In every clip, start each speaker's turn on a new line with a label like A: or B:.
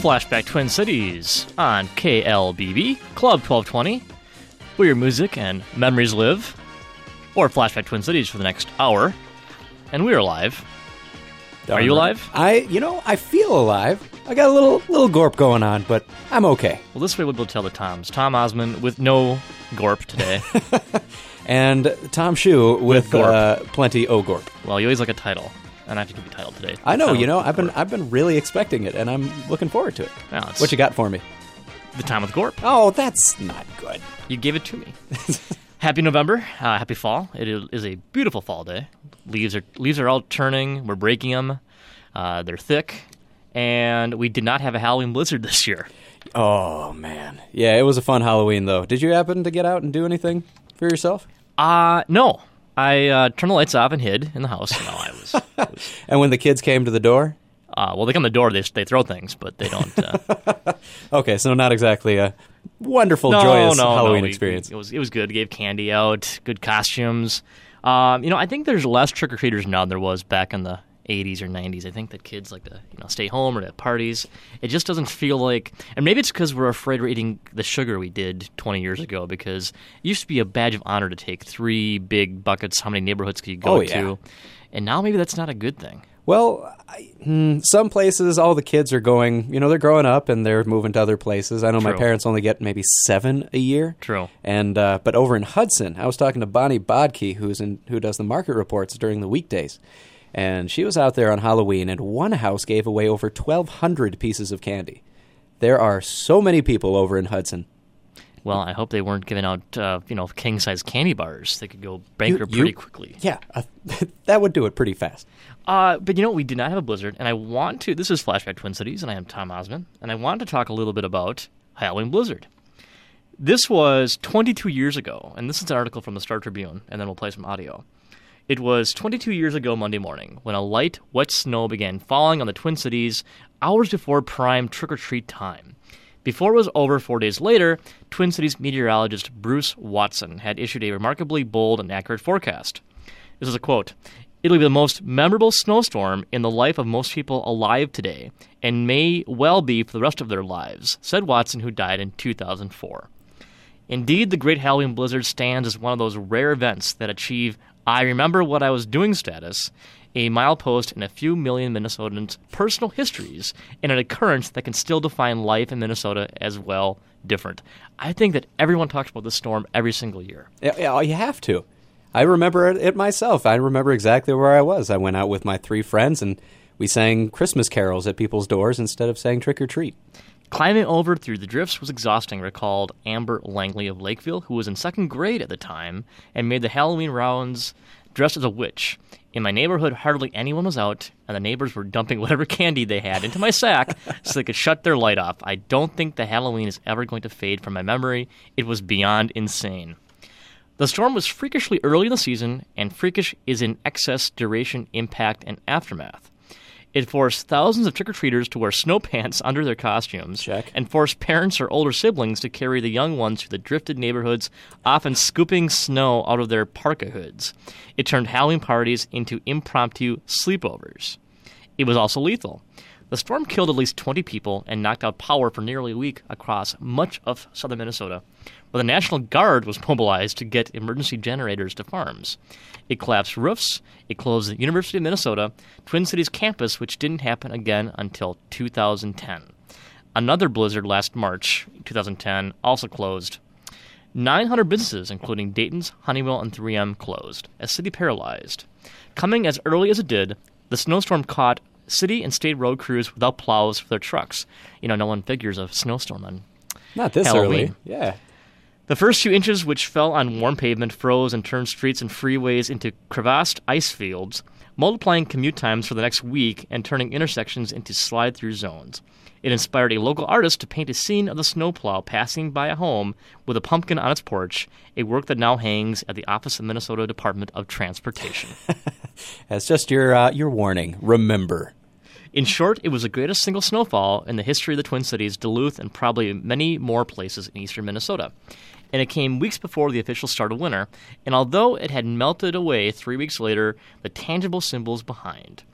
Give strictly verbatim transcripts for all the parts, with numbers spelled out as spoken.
A: Flashback Twin Cities on K L B B, Club twelve twenty, where your music and memories live, or Flashback Twin Cities for the next hour. And we're alive. Are you alive?
B: I, you know, I feel alive. I got a little little gorp going on, but I'm okay.
A: Well, this way we'll be able to tell the Toms. Tom Osmond with no gorp today.
B: And Tom Shue with,
A: With gorp.
B: Uh, plenty o gorp.
A: Well, you always like a title. And I have to give you a title today.
B: I know,
A: Title
B: you know, I've been
A: Gorp.
B: I've been really expecting it, and I'm looking forward to it.
A: Yeah, it's
B: What you got for me?
A: The Time with Gorp.
B: Oh, that's not good.
A: You gave it to me. Happy November. Uh, happy fall. It is a beautiful fall day. Leaves are leaves are all turning. We're breaking them. Uh, they're thick. And we did not have a Halloween blizzard this year.
B: Oh, man. Yeah, it was a fun Halloween, though. Did you happen to get out and do anything for yourself?
A: Uh, no. I uh, turned the lights off and hid in the house. No, I was... I was
B: And when the kids came to the door?
A: uh, well, they come to the door, they, they throw things, but they don't... Uh,
B: Okay, so not exactly a wonderful,
A: no,
B: joyous
A: no,
B: Halloween
A: no. We-
B: experience.
A: It was, it was good. We gave candy out, good costumes. Um, you know, I think there's less trick-or-treaters now than there was back in the eighties or nineties. I think that kids like to, you know, stay home or at parties. It just doesn't feel like, and maybe it's because we're afraid we're eating the sugar we did twenty years ago, because it used to be a badge of honor to take three big buckets. How many neighborhoods could you go
B: Oh, yeah.
A: to? And now maybe that's not a good thing.
B: Well, I, hmm, some places, all the kids are going, you know, they're growing up and they're moving to other places. I know my
A: True.
B: parents only get maybe seven a year.
A: True.
B: And uh, but over in Hudson, I was talking to Bonnie Bodke, who's in, who does the market reports during the weekdays. And she was out there on Halloween, and one house gave away over twelve hundred pieces of candy. There are so many people over in Hudson.
A: Well, I hope they weren't giving out, uh, you know, king-size candy bars. They could go bankrupt
B: You- you-
A: pretty quickly.
B: Yeah, uh, that would do it pretty fast.
A: Uh, but you know, we did not have a blizzard, and I want to. This is Flashback Twin Cities, and I am Tom Osmond, and I want to talk a little bit about Halloween Blizzard. This was twenty-two years ago, and this is an article from the Star Tribune, and then we'll play some audio. It was twenty-two years ago Monday morning when a light, wet snow began falling on the Twin Cities hours before prime trick-or-treat time. Before it was over four days later, Twin Cities meteorologist Bruce Watson had issued a remarkably bold and accurate forecast. This is a quote. "It'll be the most memorable snowstorm in the life of most people alive today, and may well be for the rest of their lives," said Watson, who died in two thousand four. Indeed, the Great Halloween Blizzard stands as one of those rare events that achieve "I remember what I was doing" status, a milepost in a few million Minnesotans' personal histories, and an occurrence that can still define life in Minnesota as well different. I think that everyone talks about this storm every single year.
B: Yeah, yeah, you have to. I remember it, it myself. I remember exactly where I was. I went out with my three friends, and we sang Christmas carols at people's doors instead of saying trick or treat.
A: Climbing over through the drifts was exhausting, recalled Amber Langley of Lakeville, who was in second grade at the time and made the Halloween rounds dressed as a witch. "In my neighborhood, hardly anyone was out, and the neighbors were dumping whatever candy they had into my sack so they could shut their light off. I don't think the Halloween is ever going to fade from my memory. It was beyond insane." The storm was freakishly early in the season, and freakish is in excess, duration, impact, and aftermath. It forced thousands of trick-or-treaters to wear snow pants under their costumes.
B: Check.
A: And forced parents or older siblings to carry the young ones through the drifted neighborhoods, often scooping snow out of their parka hoods. It turned Halloween parties into impromptu sleepovers. It was also lethal. The storm killed at least twenty people and knocked out power for nearly a week across much of southern Minnesota, where the National Guard was mobilized to get emergency generators to farms. It collapsed roofs. It closed the University of Minnesota, Twin Cities campus, which didn't happen again until two thousand ten. Another blizzard last March, two thousand ten, also closed. nine hundred businesses, including Dayton's, Honeywell, and three M, closed, as city paralyzed. Coming as early as it did, the snowstorm caught city and state road crews without plows for their trucks. You know, no one figures a snowstorm on
B: Not this
A: Halloween.
B: early. Yeah.
A: The first few inches, which fell on warm pavement, froze and turned streets and freeways into crevassed ice fields, multiplying commute times for the next week and turning intersections into slide-through zones. It inspired a local artist to paint a scene of the snowplow passing by a home with a pumpkin on its porch, a work that now hangs at the Office of Minnesota Department of Transportation.
B: That's just your uh, your warning. Remember.
A: In short, it was the greatest single snowfall in the history of the Twin Cities, Duluth, and probably many more places in eastern Minnesota. And it came weeks before the official start of winter, and although it had melted away three weeks later, the tangible symbols behind.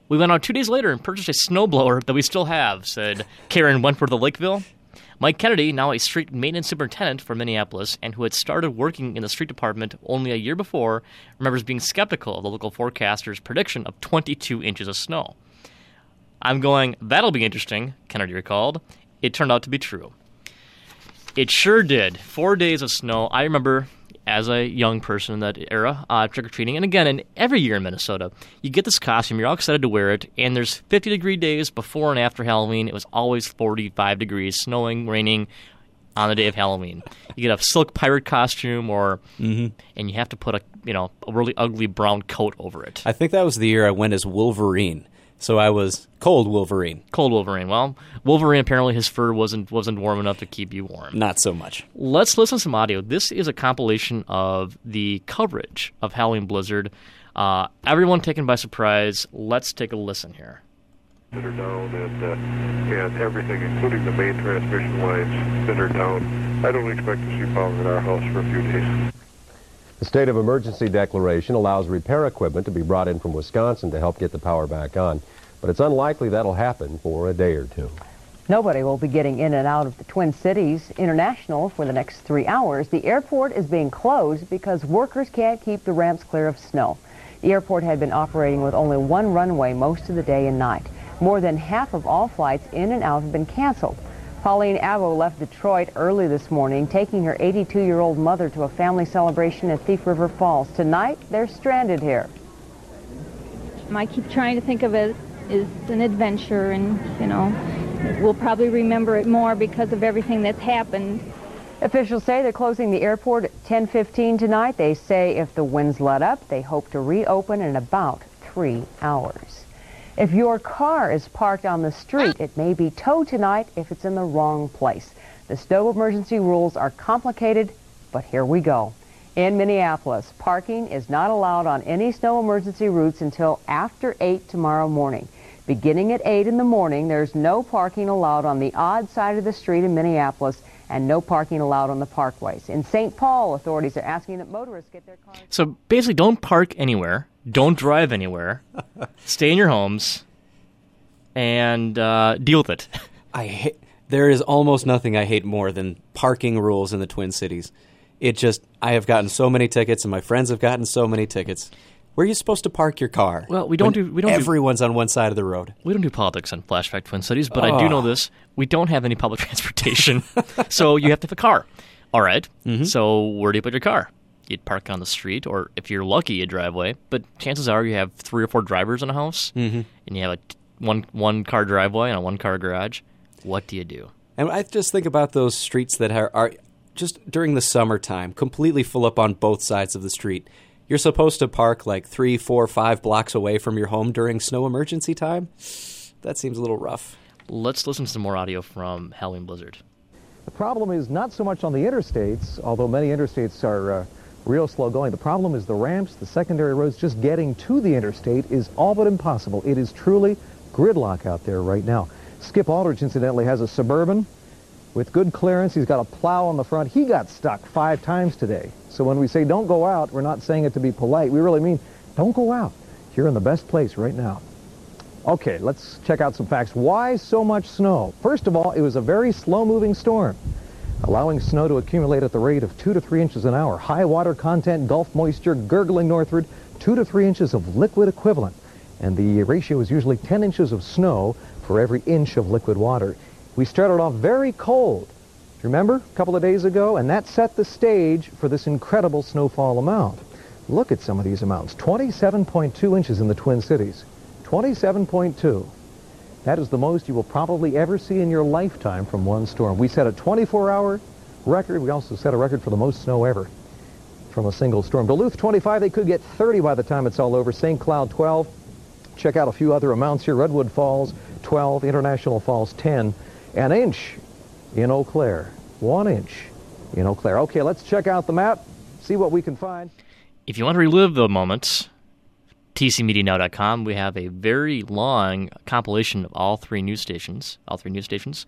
A: We went out two days later and purchased a snowblower that we still have, said Karen Wentworth of Lakeville. Mike Kennedy, now a street maintenance superintendent for Minneapolis and who had started working in the street department only a year before, remembers being skeptical of the local forecaster's prediction of twenty-two inches of snow. I'm going, that'll be interesting, Kennedy recalled. It turned out to be true. It sure did. Four days of snow. I remember, as a young person in that era, uh, trick-or-treating. And again, in every year in Minnesota, you get this costume, you're all excited to wear it, and there's fifty-degree days before and after Halloween. It was always forty-five degrees, snowing, raining on the day of Halloween. You get a silk pirate costume, or mm-hmm. and you have to put a you know a really ugly brown coat over it.
B: I think that was the year I went as Wolverine. So I was cold Wolverine.
A: Cold Wolverine. Well, Wolverine, apparently his fur wasn't wasn't warm enough to keep you warm.
B: Not so much.
A: Let's listen to some audio. This is a compilation of the coverage of Halloween Blizzard. Uh, everyone taken by surprise. Let's take a listen here.
C: That are down and, uh, and everything, including the main transmission lines that are down. I don't expect to see power in our house for a few days.
D: The state of emergency declaration allows repair equipment to be brought in from Wisconsin to help get the power back on, but it's unlikely that'll happen for a day or two.
E: Nobody will be getting in and out of the Twin Cities International for the next three hours. The airport is being closed because workers can't keep the ramps clear of snow. The airport had been operating with only one runway most of the day and night. More than half of all flights in and out have been canceled. Pauline Avo left Detroit early this morning, taking her eighty-two-year-old mother to a family celebration at Thief River Falls. Tonight, they're stranded here.
F: I keep trying to think of it as an adventure, and, you know, we'll probably remember it more because of everything that's happened.
E: Officials say they're closing the airport at ten fifteen tonight. They say if the winds let up, they hope to reopen in about three hours. If your car is parked on the street, it may be towed tonight if it's in the wrong place. The snow emergency rules are complicated, but here we go. In Minneapolis, parking is not allowed on any snow emergency routes until after eight tomorrow morning. Beginning at eight in the morning, there's no parking allowed on the odd side of the street in Minneapolis and no parking allowed on the parkways. In Saint Paul, authorities are asking that motorists get their cars...
A: So basically, don't park anywhere. Don't drive anywhere. Stay in your homes and uh, deal with it.
B: I hate, there is almost nothing I hate more than parking rules in the Twin Cities. It just, I have gotten so many tickets, and my friends have gotten so many tickets. Where are you supposed to park your car?
A: Well, we don't do. We don't.
B: Everyone's
A: do,
B: on one side of the road.
A: We don't do politics on Flashback Twin Cities, but
B: oh.
A: I do know this: we don't have any public transportation, so you have to have a car. All right. Mm-hmm. So where do you put your car? You'd park on the street, or if you're lucky, a driveway. But chances are you have three or four drivers in a house, mm-hmm. and you have a t- one one car driveway and a one car garage. What do you do?
B: And I just think about those streets that are, are just during the summertime completely full up on both sides of the street. You're supposed to park like three, four, five blocks away from your home during snow emergency time. That seems a little rough.
A: Let's listen to some more audio from Halloween Blizzard.
G: The problem is not so much on the interstates, although many interstates are uh, real slow going. The problem is the ramps, the secondary roads. Just getting to the interstate is all but impossible. It is truly gridlock out there right now. Skip Aldrich, incidentally, has a Suburban with good clearance. He's got a plow on the front. He got stuck five times today. So when we say don't go out, we're not saying it to be polite. We really mean don't go out. You're in the best place right now. Okay, let's check out some facts. Why so much snow? First of all, it was a very slow-moving storm, allowing snow to accumulate at the rate of two to three inches an hour. High water content, Gulf moisture, gurgling northward, two to three inches of liquid equivalent. And the ratio is usually ten inches of snow for every inch of liquid water. We started off very cold, remember, a couple of days ago, and that set the stage for this incredible snowfall amount. Look at some of these amounts. twenty-seven point two inches in the Twin Cities. twenty-seven point two. That is the most you will probably ever see in your lifetime from one storm. We set a twenty-four hour record. We also set a record for the most snow ever from a single storm. Duluth, twenty-five. They could get thirty by the time it's all over. Saint Cloud, twelve. Check out a few other amounts here. Redwood Falls, twelve. International Falls, ten. An inch in Eau Claire. One inch in Eau Claire. Okay, let's check out the map, see what we can find.
A: If you want to relive the moments, T C Media Now dot com, we have a very long compilation of all three news stations, all three news stations,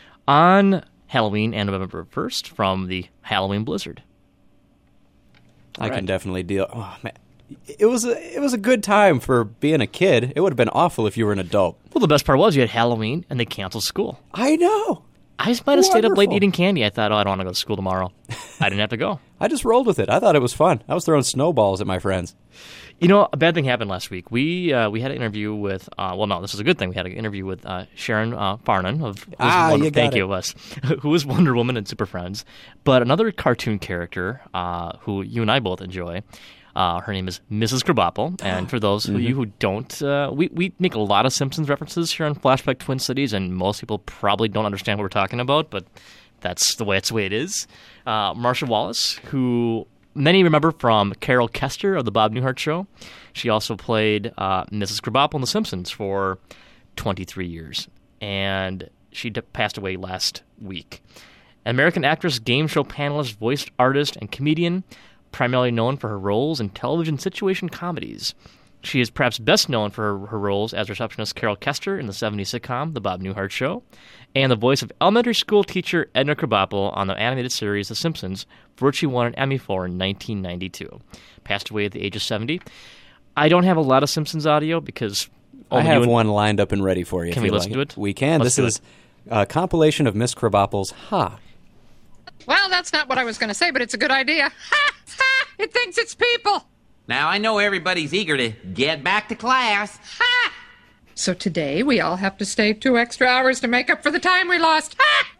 A: on Halloween and November first from the Halloween Blizzard.
B: I right. can definitely deal. Oh, man. It was a, it was a good time for being a kid. It would have been awful if you were an adult.
A: Well, the best part was you had Halloween, and they canceled school.
B: I know.
A: I just might have stayed up late
B: Wonderful.
A: eating candy. I thought, oh, I don't want to go to school tomorrow. I didn't have to go.
B: I just rolled with it. I thought it was fun. I was throwing snowballs at my friends.
A: You know, a bad thing happened last week. We uh, we had an interview with, uh, well, no, this is a good thing. We had an interview with uh, Sharon uh, Farnan of who's
B: Ah,
A: Wonder,
B: you got
A: thank
B: it.
A: you, us, who was Wonder Woman and Super Friends. But another cartoon character uh, who you and I both enjoy. Uh, her name is Missus Krabappel, and for those of you who don't, uh, we, we make a lot of Simpsons references here on Flashback Twin Cities, and most people probably don't understand what we're talking about, but that's the way it's the way it is. Uh, Marsha Wallace, who many remember from Carol Kester of the Bob Newhart Show. She also played uh, Missus Krabappel in The Simpsons for twenty-three years, and she d- passed away last week. An American actress, game show panelist, voice artist, and comedian, primarily known for her roles in television situation comedies. She is perhaps best known for her, her roles as receptionist Carol Kester in the seventies sitcom The Bob Newhart Show, and the voice of elementary school teacher Edna Krabappel on the animated series The Simpsons, for which she won an Emmy for in nineteen ninety-two. Passed away at the age of seventy. I don't have a lot of Simpsons audio because...
B: I
A: only
B: have
A: you and-
B: one lined up and ready for you.
A: Can
B: if
A: we
B: you
A: listen
B: like
A: to it?
B: We can.
A: Let's do
B: this is a compilation of Miss Krabappel's Ha.
H: Well, that's not what I was going to say, but it's a good idea. Ha! Ha! It thinks it's people.
I: Now, I know everybody's eager to get back to class.
H: Ha! So today we all have to stay two extra hours to make up for the time we lost.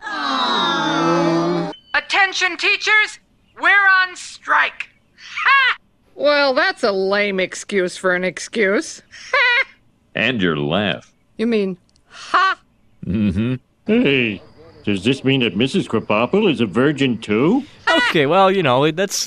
H: Ha! Attention, teachers! We're on strike. Ha! Well, that's a lame excuse for an excuse. Ha!
J: And your laugh.
H: You mean ha?
J: Mm-hmm.
K: Hey, does this mean that Missus Krabappel is a virgin too?
A: Okay, well, you know, that's...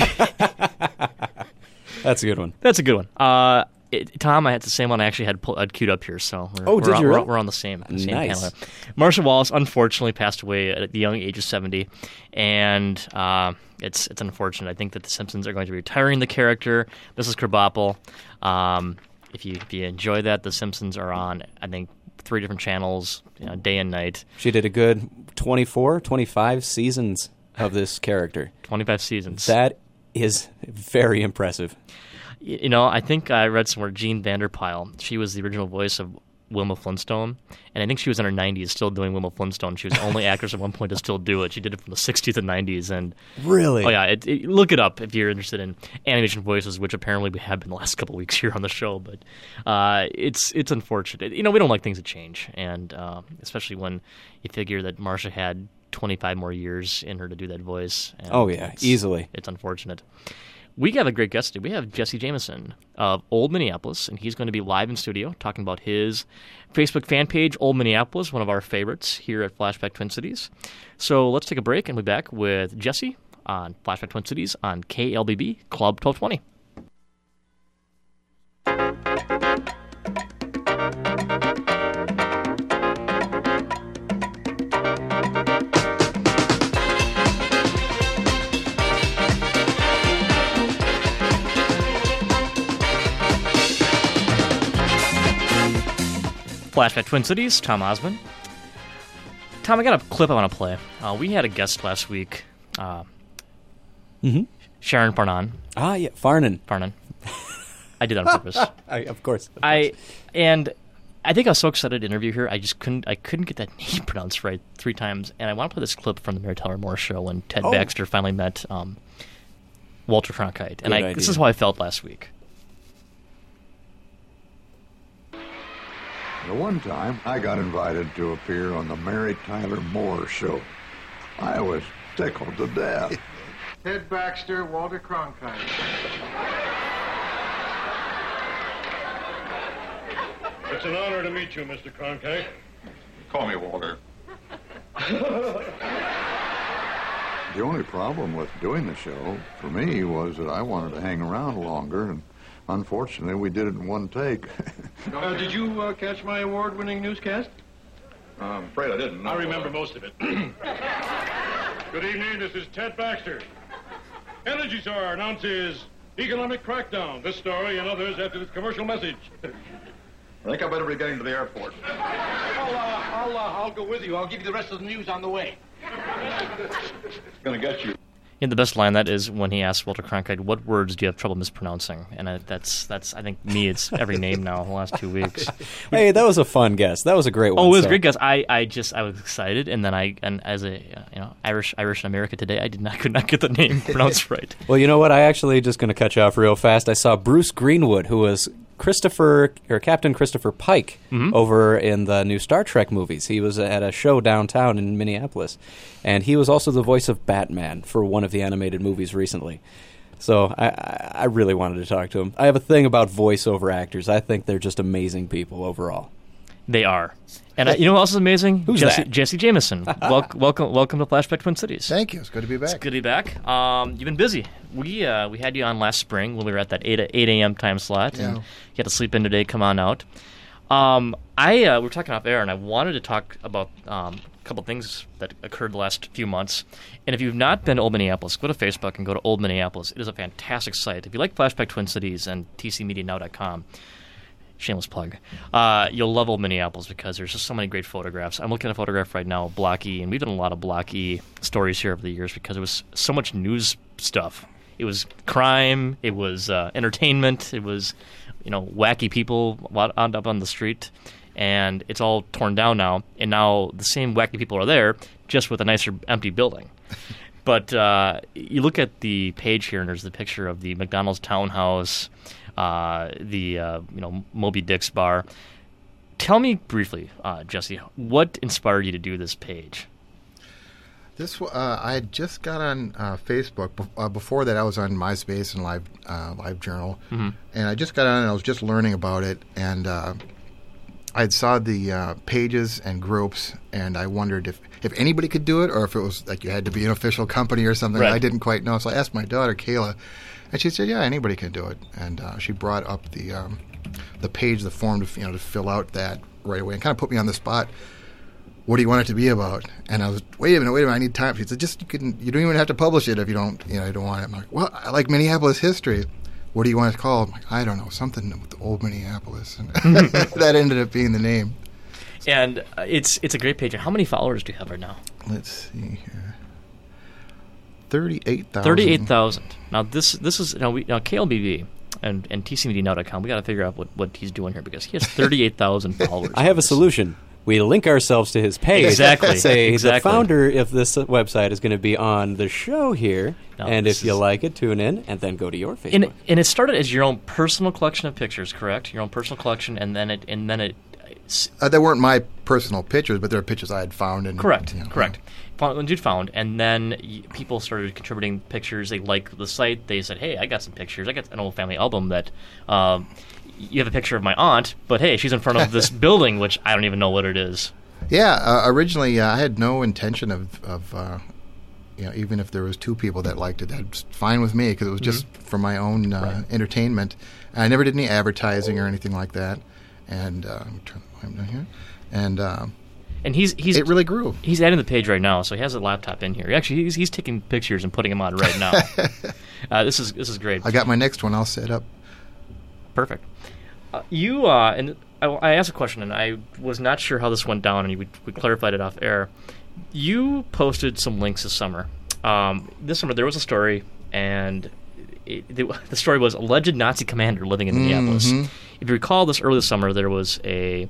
B: That's a good one.
A: That's a good one. Uh, it, Tom, I had the same one I actually had, pull, had queued up here, so we're,
B: Oh,
A: we're,
B: did
A: on,
B: you
A: we're,
B: really?
A: we're on the same, the same
B: Nice.
A: panel. Marsha Wallace unfortunately passed away at the young age of seventy, and uh, it's it's unfortunate. I think that the Simpsons are going to be retiring the character, Missus Krabappel. Um, if you if you enjoy that, the Simpsons are on, I think, three different channels, you know, day and night.
B: She did a good twenty-four, twenty-five seasons of this character.
A: twenty-five seasons.
B: That is very impressive.
A: You know, I think I read somewhere Jean Vanderpyle, she was the original voice of Wilma Flintstone, and I think she was in her nineties still doing Wilma Flintstone. She was the only actress at one point to still do it. She did it from the sixties and nineties. And
B: Really?
A: Oh, yeah. It, it, look it up if you're interested in animation voices, which apparently we have been the last couple of weeks here on the show. But uh, it's it's unfortunate. You know, we don't like things to change, and uh, especially when you figure that Marsha had twenty-five more years in her to do that voice. And
B: Oh, yeah,
A: it's-
B: easily.
A: It's unfortunate. We have a great guest today. We have Jesse Jameson of Old Minneapolis, and he's going to be live in studio talking about his Facebook fan page, Old Minneapolis, one of our favorites here at Flashback Twin Cities. So let's take a break and we'll be back with Jesse on Flashback Twin Cities on K L B B Club twelve twenty. Flashback Twin Cities, Tom Osmond. Tom, I got a clip I want to play. Uh, we had a guest last week, uh,
B: Mhm.
A: Sharon Farnan.
B: Ah, yeah, Farnan.
A: Farnan. I did that on purpose.
B: I, of course. Of
A: I
B: course.
A: and I think I was so excited to interview her. I just couldn't. I couldn't get that name pronounced right three times. And I want to play this clip from the Mary Tyler Moore Show when Ted
B: Oh.
A: Baxter finally met um, Walter Cronkite. And
B: Good
A: I,
B: idea.
A: this is how I felt last week.
L: The one time I got invited to appear on the Mary Tyler Moore Show. I was tickled to death.
M: Ted Baxter, Walter Cronkite.
K: It's an honor to meet you, Mister Cronkite.
L: Call me Walter. The only problem with doing the show, for me, was that I wanted to hang around longer, and unfortunately, we did it in one take.
M: Uh, did you uh, catch my award-winning newscast?
L: I'm afraid I didn't.
K: I remember most of it. Good evening, this is Ted Baxter. Energy Czar announces economic crackdown. This story and others after this commercial message.
L: I think I better be getting to the airport.
M: I'll, uh, I'll, uh, I'll go with you. I'll give you the rest of the news on the way.
L: Gonna get you.
A: And the best line that is when he asks Walter Cronkite, "What words do you have trouble mispronouncing?" And I, that's that's I think me. It's every name now. The last two weeks.
B: Hey, that was a fun guess. That was a great one.
A: Oh, it was
B: so.
A: a great guess. I, I just I was excited, and then I and as a uh, you know Irish Irish in America today, I did not could not get the name pronounced right.
B: Well, you know what? I actually just going to cut you off real fast. I saw Bruce Greenwood, who was Christopher or Captain Christopher Pike
A: mm-hmm.
B: over in the new Star Trek movies. He was at a show downtown in Minneapolis, and he was also the voice of Batman for one of the animated movies recently. So I, I really wanted to talk to him. I have a thing about voiceover actors. I think they're just amazing people overall.
A: They are. And I, you know who else is amazing?
B: Who's
A: Jesse,
B: that?
A: Jesse Jameson. Wel- welcome, welcome to Flashback Twin Cities.
N: Thank you. It's good to be back.
A: It's good to be back. Um, you've been busy. We uh, we had you on last spring when we were at that eight a.m. time slot,
N: Yeah.
A: and you had to sleep in today. Come on out. Um, I uh, we were talking off air, and I wanted to talk about um, a couple things that occurred the last few months. And if you've not been to Old Minneapolis, go to Facebook and go to Old Minneapolis. It is a fantastic site. If you like Flashback Twin Cities and T C Media Now dot com. Shameless plug. Uh, you'll love Old Minneapolis because there's just so many great photographs. I'm looking at a photograph right now of Block E, and we've done a lot of Block E stories here over the years because it was so much news stuff. It was crime. It was uh, entertainment. It was, you know, wacky people wound up on the street, and it's all torn down now. And now the same wacky people are there, just with a nicer empty building. But uh, you look at the page here, and there's the picture of the McDonald's townhouse. Uh, the uh, you know Moby Dick's bar. Tell me briefly, uh, Jesse, what inspired you to do this page?
N: This uh, I had just got on uh, Facebook. Be- uh, before that, I was on MySpace and Live uh, Live Journal,
A: mm-hmm.
N: and I just got on and I was just learning about it. And uh, I saw the uh, pages and groups, and I wondered if, if anybody could do it, or if it was like you had to be an official company or something.
A: Right.
N: I didn't quite know, so I asked my daughter Kayla. And she said, "Yeah, anybody can do it." And uh, she brought up the um, the page, the form to you know to fill out that right away, and kind of put me on the spot. What do you want it to be about? And I was, wait a minute, wait a minute, I need time. She said, "Just you can, you don't even have to publish it if you don't, you know, you don't want it." I'm like, "Well, I like Minneapolis history. What do you want it called?" I'm like, "I don't know, something with Old Minneapolis." And that ended up being the name.
A: And uh, it's it's a great page. And how many followers do you have right now?
N: Let's see here. Thirty-eight thousand.
A: Thirty-eight thousand. Now this this is now we now K L B V and and T C Media Now dot com. We got to figure out what, what he's doing here because he has thirty-eight thousand followers.
B: I have a solution. We link ourselves to his page.
A: Exactly.
B: Say
A: exactly.
B: the founder of this website is going to be on the show here,
A: No,
B: and
A: this
B: if you
A: is-
B: like it, tune in, and then go to your Facebook.
A: And it, and it started as your own personal collection of pictures, correct? Your own personal collection, and then it and then it.
N: Uh, they weren't my personal pictures, but they're pictures I had found. And,
A: Correct.
N: you know,
A: Correct. Found, dude found, and then y- people started contributing pictures. They liked the site. They said, "Hey, I got some pictures. I got an old family album that um, you have a picture of my aunt, but hey, she's in front of this building, which I don't even know what it is."
N: Yeah, uh, originally uh, I had no intention of, of uh, you know, even if there was two people that liked it, that's fine with me because it was just
A: Mhm.
N: for my own uh,
A: Right.
N: entertainment. I never did any advertising or anything like that. And uh, let me turn the volume down here. And uh,
A: And he's he's
N: it really grew.
A: He's adding the page right now, so he has a laptop in here. Actually, he's he's taking pictures and putting them on right now. uh, this is this is great.
N: I got my next one all set up.
A: Perfect. Uh, you uh, and I, I asked a question, and I was not sure how this went down, and we, we clarified it off air. You posted some links this summer. Um, this summer there was a story, and it, the, the story was alleged Nazi commander living in Minneapolis.
N: Mhm.
A: If you recall, this early this summer there was a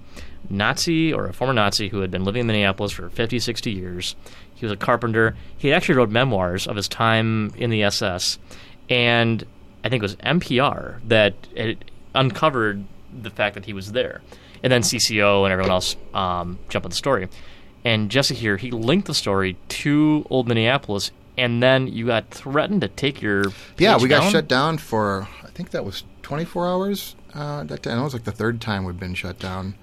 A: Nazi or a former Nazi who had been living in Minneapolis for fifty, sixty years. He was a carpenter. He actually wrote memoirs of his time in the S S, and I think it was N P R that it uncovered the fact that he was there. And then C C O and everyone else um, jumped on the story. And Jesse here, he linked the story to Old Minneapolis, and then you got threatened to take your
N: Yeah,
A: page
N: we got
A: down?
N: shut down for, I think that was twenty-four hours. Uh, that time. It was like the third time we've been shut down.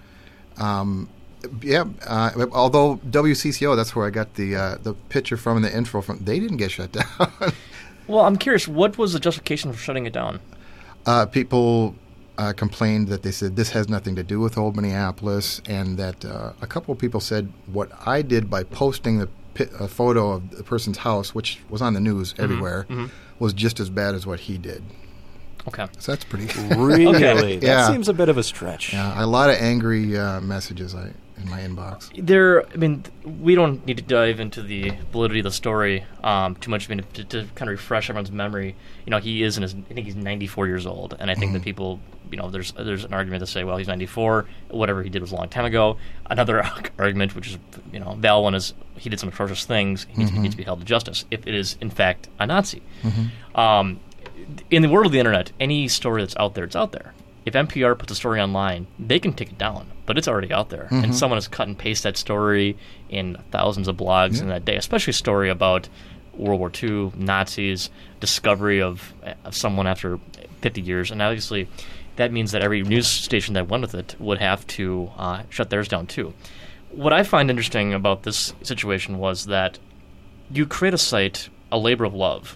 N: Um, yeah, uh, although W C C O, that's where I got the uh, the picture from and the info from. They didn't get shut down.
A: Well, I'm curious, what was the justification for shutting it down?
N: uh, people uh, complained that they said this has nothing to do with Old Minneapolis, and that uh, a couple of people said what I did by posting the pi- a photo of the person's house, which was on the news
A: Mhm,
N: everywhere,
A: mhm.
N: was just as bad as what he did.
A: Okay.
N: So that's pretty...
B: Really?
N: Okay.
B: That
N: Yeah.
B: seems a bit of a stretch.
N: Yeah, a lot of angry uh, messages. I in my inbox.
A: There, I mean, we don't need to dive into the validity of the story um, too much. I mean, to, to kind of refresh everyone's memory, you know, he is in his, I think he's ninety-four years old, and I think
N: Mhm.
A: that people, you know, there's there's an argument to say, well, he's ninety-four, whatever he did was a long time ago. Another argument, which is, you know, valid one, is he did some atrocious things. He needs,
N: Mhm.
A: he needs to be held to justice if it is in fact a Nazi.
N: Mhm.
A: Um, in the world of the internet, any story that's out there, it's out there. If N P R puts a story online, they can take it down, but it's already out there.
N: Mhm.
A: And someone has cut and pasted that story in thousands of blogs
N: Yeah.
A: in that day, especially a story about World War Two, Nazis, discovery of, of someone after fifty years. And obviously, that means that every news station that went with it would have to uh, shut theirs down too. What I find interesting about this situation was that you create a site, a labor of love,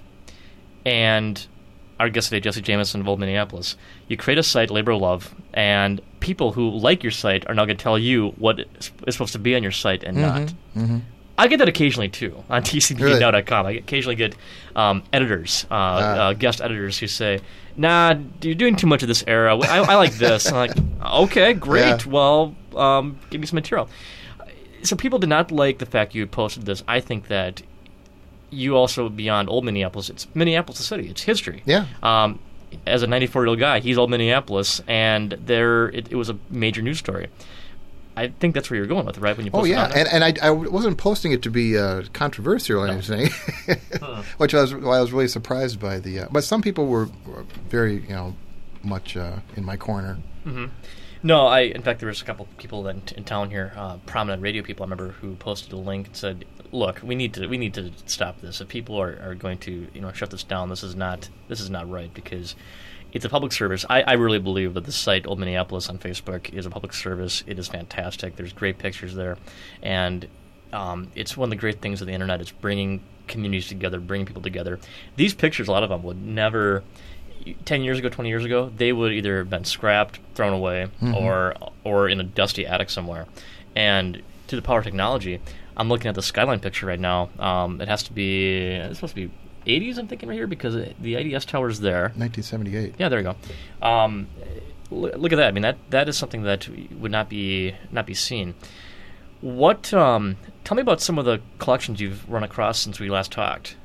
A: and our guest today, Jesse Jameson of Old Minneapolis, you create a site, Labor of Love, and people who like your site are now going to tell you what is supposed to be on your site and not.
N: Mm-hmm.
A: I get that occasionally, too, on T C B now dot com. I occasionally get um, editors, uh, uh, guest editors who say, nah, you're doing too much of this era. I, I like this. I'm like, okay, great.
N: Yeah.
A: Well, um, give me some material. So people did not like the fact you had posted this. I think that you also, beyond Old Minneapolis, it's Minneapolis, the city. It's history.
N: Yeah.
A: Um, as a ninety-four-year-old guy, he's Old Minneapolis, and there it, it was a major news story. I think that's where you're going with it, right? When you
N: Oh
A: posted
N: yeah,
A: it on there?
N: and and I, I wasn't posting it to be uh, controversial or anything, which I was why I was really surprised by the. Uh, but some people were, were very you know much uh, in my corner.
A: Mm-hmm. No, I. In fact, there was a couple people in, in town here, uh, prominent radio people, I remember, who posted a link and said, "Look, we need to we need to stop this. If people are, are going to you know shut this down, this is not this is not right because it's a public service." I, I really believe that the site Old Minneapolis on Facebook is a public service. It is fantastic. There's great pictures there, and um, it's one of the great things of the internet. It's bringing communities together, bringing people together. These pictures, a lot of them would never. Ten years ago, twenty years ago, they would either have been scrapped, thrown away,
N: Mhm.
A: or or in a dusty attic somewhere. And to the power of technology, I'm looking at the skyline picture right now. Um, it has to be it's supposed to be eighties, I'm thinking right here, because the I D S tower is there.
N: nineteen seventy-eight.
A: Yeah, there you go. Um, l- look at that. I mean, that that is something that would not be not be seen. What? Um, tell me about some of the collections you've run across since we last talked.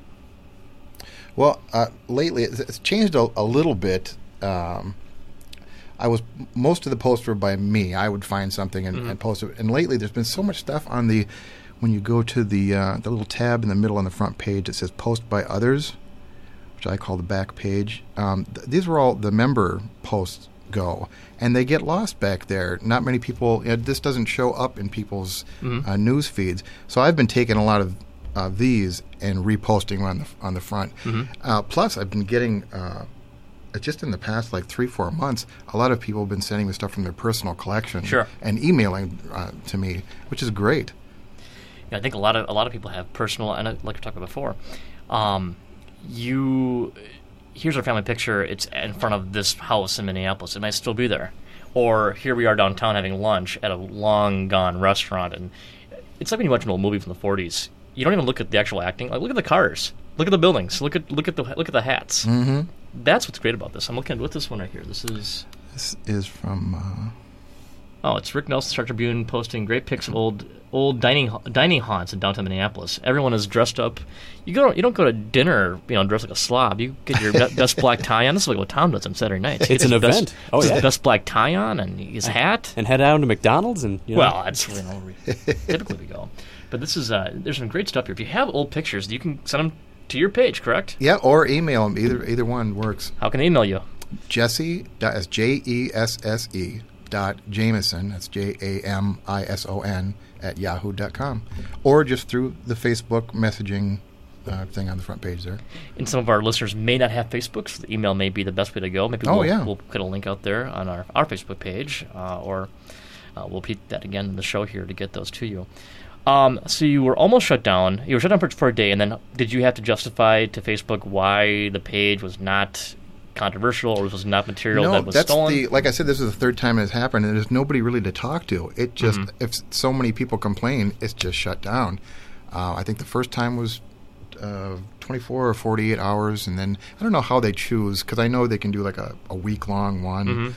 N: Well, uh, lately it's it's changed a, a little bit. Um, I was most of the posts were by me. I would find something and,
A: Mhm.
N: and post it. And lately, there's been so much stuff on the when you go to the uh, the little tab in the middle on the front page. It says "Post by Others," which I call the back page. Um, th- these were all the member posts go, and they get lost back there. Not many people. You know, this doesn't show up in people's
A: Mhm.
N: uh, news feeds. So I've been taking a lot of uh, these and reposting them on the on the front.
A: Mhm.
N: Uh, plus, I've been getting. Uh, just in the past, like three, four months, a lot of people have been sending me stuff from their personal collection
A: Sure.
N: and emailing uh, to me, which is great.
A: Yeah, I think a lot of a lot of people have personal, and uh, like we talked about before, um, you here's our family picture. It's in front of this house in Minneapolis. It might still be there, or here we are downtown having lunch at a long gone restaurant, and it's like when you watch an old movie from the forties. You don't even look at the actual acting. Like, look at the cars, look at the buildings, look at look at the look at the hats.
N: Mm-hmm.
A: That's what's great about this. I'm looking at what's this one right here. This is
N: This is from. Uh,
A: oh, it's Rick Nelson Star Tribune posting great pics of old old dining dining haunts in downtown Minneapolis. Everyone is dressed up. You go you don't go to dinner, you know, dressed like a slob. You get your be- best black tie on. This is like what Tom does on Saturday nights. He
B: It's
A: gets
B: an
A: his best-
B: event. Oh,
A: his
B: yeah.
A: best black tie on and his hat.
B: And head down to McDonald's and you know.
A: Well, that's you know we, typically we go. But this is uh, there's some great stuff here. If you have old pictures, you can send them to your page, correct?
N: yeah, or email them. Either either one works.
A: How can they email you?
N: Jesse, that's J E S S E dot Jameson, that's J A M I S O N, at yahoo dot com. Or just through the Facebook messaging uh, thing on the front page there.
A: And some of our listeners may not have Facebook, so the email may be the best way to go. Maybe
N: Oh,
A: we'll,
N: yeah.
A: we'll put a link out there on our, our Facebook page, uh, or uh, we'll repeat that again in the show here to get those to you. Um, so you were almost shut down. You were shut down for, for a day, and then did you have to justify to Facebook why the page was not controversial or was not material
N: no,
A: that was
N: that's
A: stolen?
N: the like I said, this is the third time it's happened, and there's nobody really to talk to. It just
A: Mhm.
N: if so many people complain, it's just shut down. Uh, I think the first time was uh, twenty-four or forty-eight hours, and then I don't know how they choose because I know they can do like a, a week long one,
A: Mhm.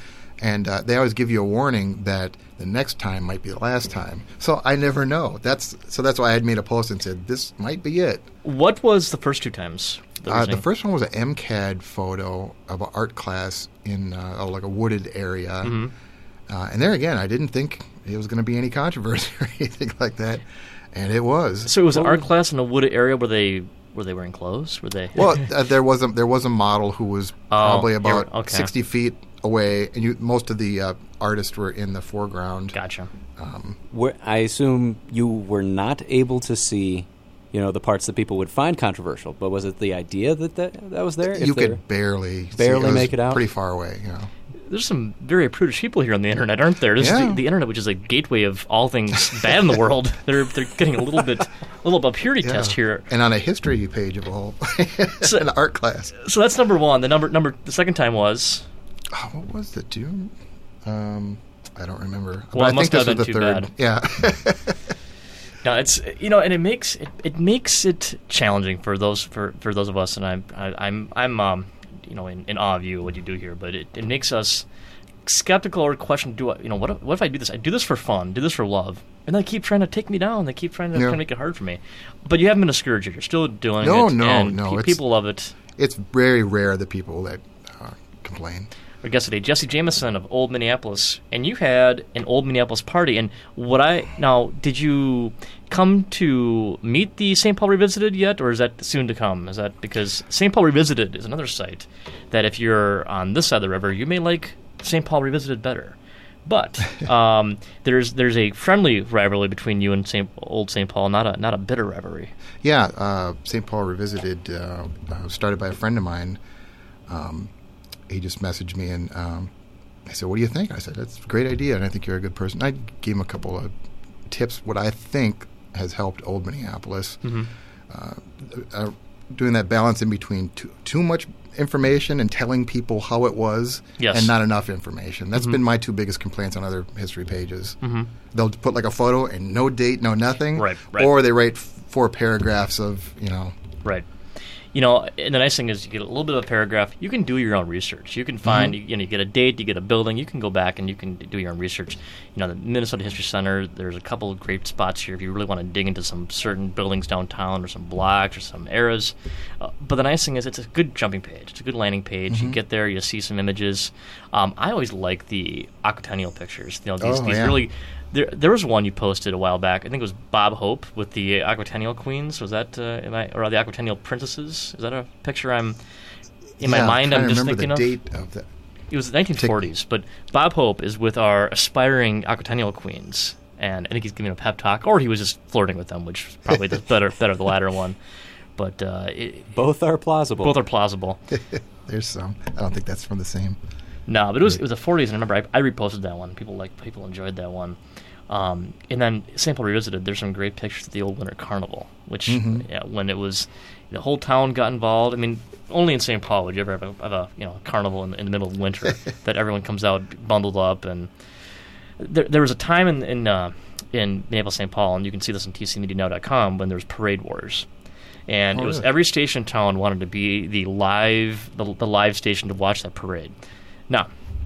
N: And uh, they always give you a warning that the next time might be the last time. So I never know. That's so that's why I had made a post and said, this might be it.
A: What was the first two times?
N: Uh, the first one was an MCAD photo of an art class in uh, like a wooded area.
A: Mm-hmm.
N: Uh, and there again, I didn't think it was going to be any controversy or anything like that. And it was.
A: So it was an art class in a wooded area where they... Were they wearing clothes? Were they?
N: Well, uh, there was a there was a model who was probably
A: oh,
N: about
A: okay.
N: sixty feet away, and you, most of the uh, artists were in the foreground.
A: Gotcha.
N: Um,
B: where, I assume you were not able to see, you know, the parts that people would find controversial. But was it the idea that that, that was there?
N: You
B: if
N: could barely
B: barely
N: see. It
B: make it out.
N: Pretty far away, you know.
A: There's some very prudish people here on the internet, aren't there? This
N: yeah.
A: is the, the internet, which is a gateway of all things bad in the world. They're they're getting a little bit, a little bit of purity
N: yeah.
A: test here.
N: And on a history page of a whole,
A: so,
N: an art class.
A: So that's number one. The number number the second time was.
N: Oh, what was the do? Um, I don't remember.
A: Well,
N: I
A: it must
N: think
A: have
N: this
A: been
N: was the
A: too
N: third.
A: bad.
N: Yeah.
A: No, it's you know, and it makes it, it makes it challenging for those for, for those of us, and I'm I, I'm I'm um you know in, in awe of you what you do here, but it, it makes us skeptical or question. Do I, you know what? If, what if I do this? I do this for fun, do this for love, and they keep trying to take me down. They keep trying to,
N: yeah.
A: trying to make it hard for me. But you haven't been discouraged. You're still doing
N: no,
A: it.
N: No,
A: and
N: no,
A: pe-
N: no.
A: People love it.
N: It's very rare the people that uh, complain.
A: Our guest today, Jesse Jameson of Old Minneapolis, and you had an Old Minneapolis party. And what I now did you come to meet the Saint Paul Revisited yet, or is that soon to come? Is that because Saint Paul Revisited is another site that if you're on this side of the river, you may like Saint Paul Revisited better. But um, there's there's a friendly rivalry between you and Saint Old Saint Paul, not a not a bitter rivalry.
N: Yeah, uh, Saint Paul Revisited uh, uh, started by a friend of mine. Um, he just messaged me and um, I said, "What do you think?" I said, "That's a great idea, and I think you're a good person." I gave him a couple of tips, what I think has helped Old Minneapolis.
A: Mm-hmm.
N: Uh, uh, doing that balance in between too, too much information and telling people how it was,
A: yes.
N: and not enough information. That's
A: mm-hmm.
N: been my two biggest complaints on other history pages.
A: Mm-hmm.
N: They'll put like a photo and no date, no nothing,
A: right, right.
N: or they write f- four paragraphs of, you know.
A: Right. You know, and the nice thing is you get a little bit of a paragraph. You can do your own research. You can find, mm-hmm. you, you know, you get a date, you get a building, you can go back and you can do your own research. You know, the Minnesota History Center, there's a couple of great spots here if you really want to dig into some certain buildings downtown or some blocks or some eras. Uh, but the nice thing is it's a good jumping page. It's a good landing page.
N: Mm-hmm.
A: You get there, you see some images. Um, I always like the Aquatennial pictures. You know, these,
N: oh,
A: these
N: yeah.
A: really... There, there was one you posted a while back. I think it was Bob Hope with the Aquatennial Queens. Was that, uh, am I, or the Aquatennial Princesses? Is that a picture I'm in
N: yeah,
A: my mind?
N: I'm,
A: I'm just
N: remember
A: thinking
N: the
A: of.
N: Date of that.
A: It was the nineteen forties, but Bob Hope is with our aspiring Aquatennial Queens, and I think he's giving a pep talk, or he was just flirting with them, which is probably the better, better the latter one. But uh, it,
B: both are plausible.
A: Both are plausible.
N: There's some. I don't think that's from the same.
A: No, but it was it was the forties, and I remember I, I reposted that one. People like people enjoyed that one. Um, and then Saint Paul Revisited, there's some great pictures of the old Winter Carnival, which
N: mm-hmm.
A: yeah, when it was, the whole town got involved. I mean, only in Saint Paul would you ever have a, have a you know carnival in, in the middle of winter that everyone comes out bundled up. And there, there was a time in in, uh, in Minneapolis, Saint Paul, and you can see this on T C media now dot com, when there was parade wars. And
N: oh,
A: it was
N: really?
A: every station in town wanted to be the live the, the live station to watch that parade. Now,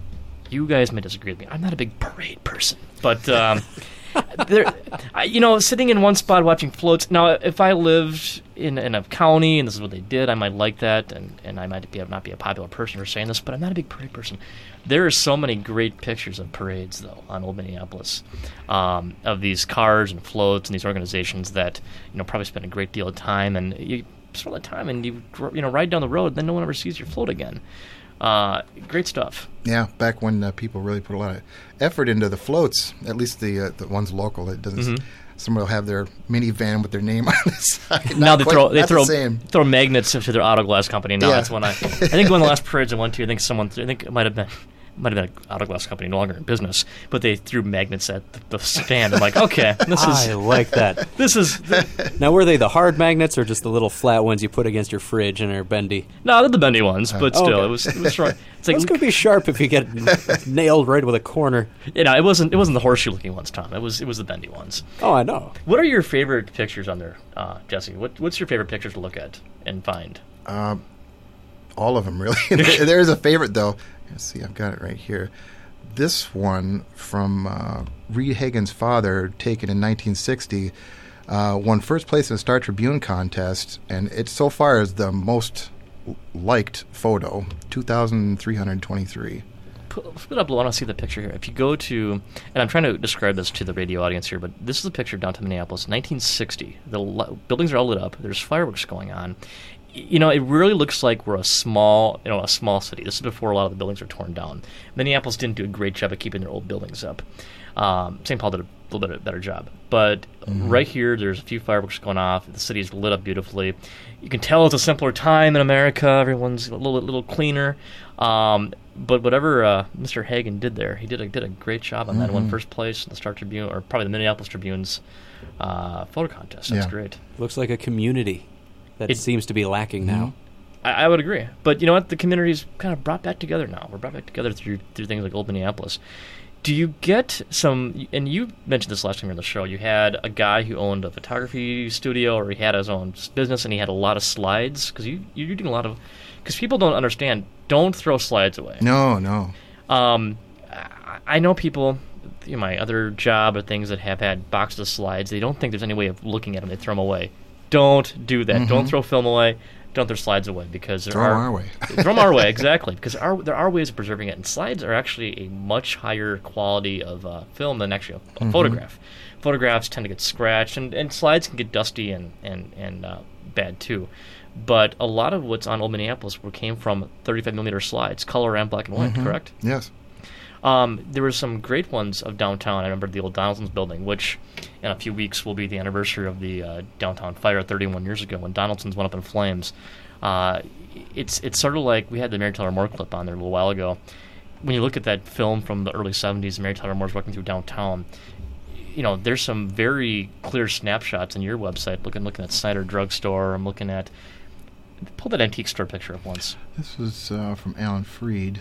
A: you guys may disagree with me. I'm not a big parade person, but um, there, I, you know, sitting in one spot watching floats. Now, if I lived in, in a county and this is what they did, I might like that, and, and I might be not be a popular person for saying this, but I'm not a big parade person. There are so many great pictures of parades, though, on Old Minneapolis, um, of these cars and floats and these organizations that you know probably spend a great deal of time, and you spend the time and you you know ride down the road, then no one ever sees your float again. Uh, great stuff.
N: Yeah, back when uh, people really put a lot of effort into the floats, at least the uh, the ones local. It doesn't. Mm-hmm. Someone will have their minivan with their name on the side.
A: Now they
N: quite,
A: throw they throw
N: the
A: throw magnets into their auto glass company. Now
N: yeah.
A: that's when I I think one of the last parades I went to. I think someone I think it might have been. Might have been an auto glass company, no longer in business, but they threw magnets at the, the stand. I'm like, okay, this is.
B: I like that.
A: This is.
B: Now, were they the hard magnets or just the little flat ones you put against your fridge and are bendy?
A: No, they're the bendy ones, but
B: oh,
A: still,
B: okay.
A: it was it was short. It's like
B: it's going to be sharp if you get nailed right with a corner.
A: You know, it wasn't it wasn't the horseshoe looking ones, Tom. It was it was the bendy ones.
B: Oh, I know.
A: What are your favorite pictures on there, uh, Jesse? What what's your favorite picture to look at and find?
N: Uh, all of them, really. There's a favorite though. Let's see, I've got it right here. this one from uh, Reed Hagen's father, taken in nineteen sixty, uh, won first place in the Star Tribune contest, and it so far is the most liked photo, two thousand three hundred twenty-three.
A: Put up, I want to see the picture here. If you go to, and I'm trying to describe this to the radio audience here, but this is a picture of downtown Minneapolis, nineteen sixty. The li- buildings are all lit up. There's fireworks going on. You know, it really looks like we're a small, you know, a small city. This is before a lot of the buildings were torn down. Minneapolis didn't do a great job of keeping their old buildings up. Um, Saint Paul did a little bit of a better job. But mm-hmm. right here, there's a few fireworks going off. The city is lit up beautifully. You can tell it's a simpler time in America. Everyone's a little, little cleaner. Um, but whatever uh, Mister Hagen did there, he did a, did a great job on that.
N: Mm-hmm.
A: Won first place in the Star Tribune, or probably the Minneapolis Tribune's uh, photo contest. That's
B: yeah.
A: great.
B: Looks like a community that it seems to be lacking
A: mm-hmm.
B: now.
A: I, I would agree. But you know what? The community's kind of brought back together now. We're brought back together through through things like Old Minneapolis. Do you get some, and you mentioned this last time you were on the show, you had a guy who owned a photography studio, or he had his own business, and he had a lot of slides, because you, you're doing a lot of, because people don't understand, don't throw slides away.
N: No, no.
A: Um, I, I know people, you know, my other job or things that have had boxes of slides, they don't think there's any way of looking at them, they throw them away. Don't do that. Mm-hmm. Don't throw film away. Don't throw slides away, because there
N: throw
A: are
N: them our way.
A: throw them our way, exactly. Because our, there are ways of preserving it, and slides are actually a much higher quality of uh, film than actually a, a
N: mm-hmm.
A: photograph. Photographs tend to get scratched, and, and slides can get dusty and and and uh, bad too. But a lot of what's on Old Minneapolis came from thirty-five millimeter slides, color and black and white.
N: Mm-hmm.
A: Correct?
N: Yes.
A: Um, there were some great ones of downtown. I remember the old Donaldson's building, which in a few weeks will be the anniversary of the uh, downtown fire thirty-one years ago when Donaldson's went up in flames. Uh, it's it's sort of like we had the Mary Tyler Moore clip on there a little while ago. When you look at that film from the early seventies, Mary Tyler Moore's walking through downtown, you know, there's some very clear snapshots on your website. Looking looking at Snyder Drugstore. I'm looking at, pull that antique store picture up once.
N: This was uh, from Alan Freed.